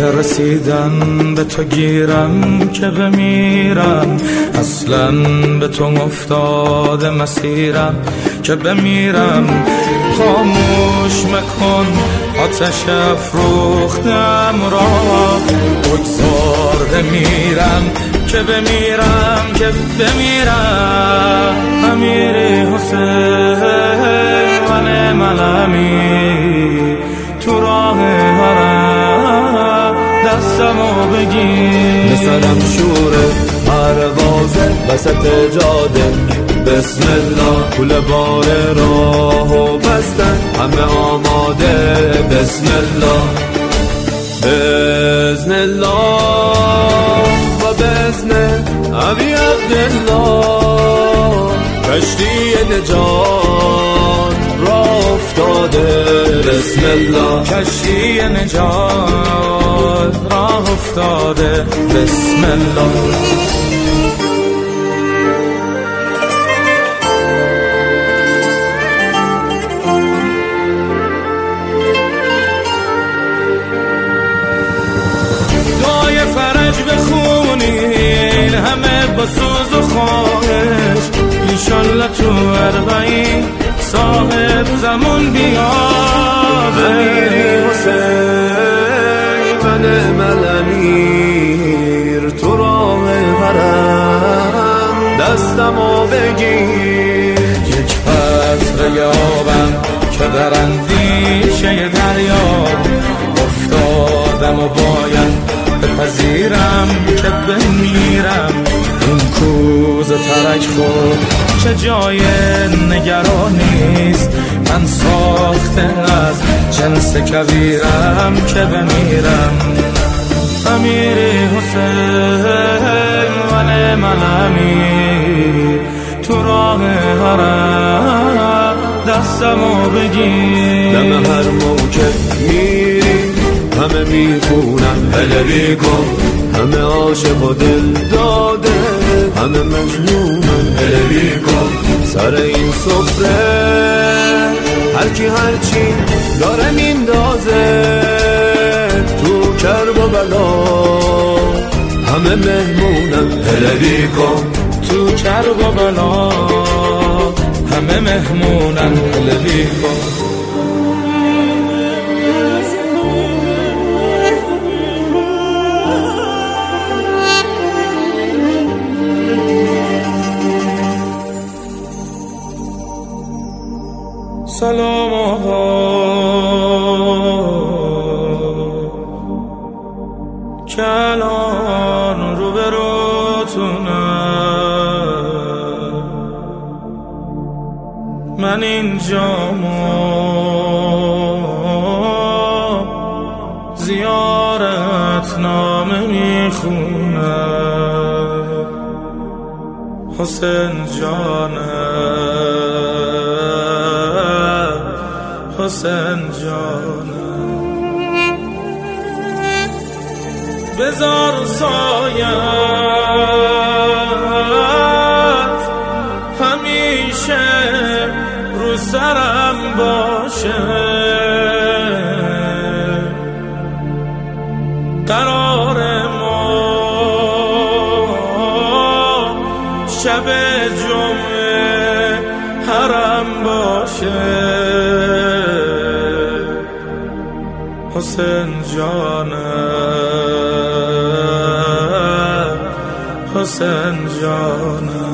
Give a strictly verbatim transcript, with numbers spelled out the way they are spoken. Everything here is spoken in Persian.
رسیدن به تو گیرم که بمیرم، اصلا به تو افتاده مسیرم که بمیرم. خاموش مکن آتش افروختم را، بگذار بمیرم که بمیرم که بمیرم. امیری حسین من ملمی تو راه حرم دستمو بگیر. مثلم شوره پروازه وسط جاده، بسم الله پول بار راهو بستن همه آماده. بسم الله بزن الله و بزن ابی عبدالله، کشتی نجات را افتاده. بسم الله کشتی نجات راه افتاده. بسم الله دعای فرج بخونین همه با سوز و خواهش، انشالله تو اربعین صاحب زمان بیاد. امیری حسین من ملمیر تو راه حرم دستمو بگیر. یک قطره آبم که در اندیشه دریا افتادم و باید بپذیرم که بمیرم. این کوزه ترک خود چه جای نگرانیست، من ساخته از جنس کبیرم که بمیرم. امیری حسین من ملمی تو راه حرم دستمو بگیر. دم هر موقع میری همه میخونن هلوی کن، همه عاشق و دل داده همه مجنونن هلوی کن. سر این سفره هرکی هرچی داره میندازه، تو کرب و بلا همه مهمونن هلوی کن. تو کرب و بلا همه مهمونن هلوی کن. سلام آقا که الان رو به روتونم، من اینجامو زیارت نامه میخونم. حسین جانم حسین جانم، بذار سایت همیشه رو سرم باشه. قرار ما شب جمعه حرم باشه. حسین جانم حسین جانم.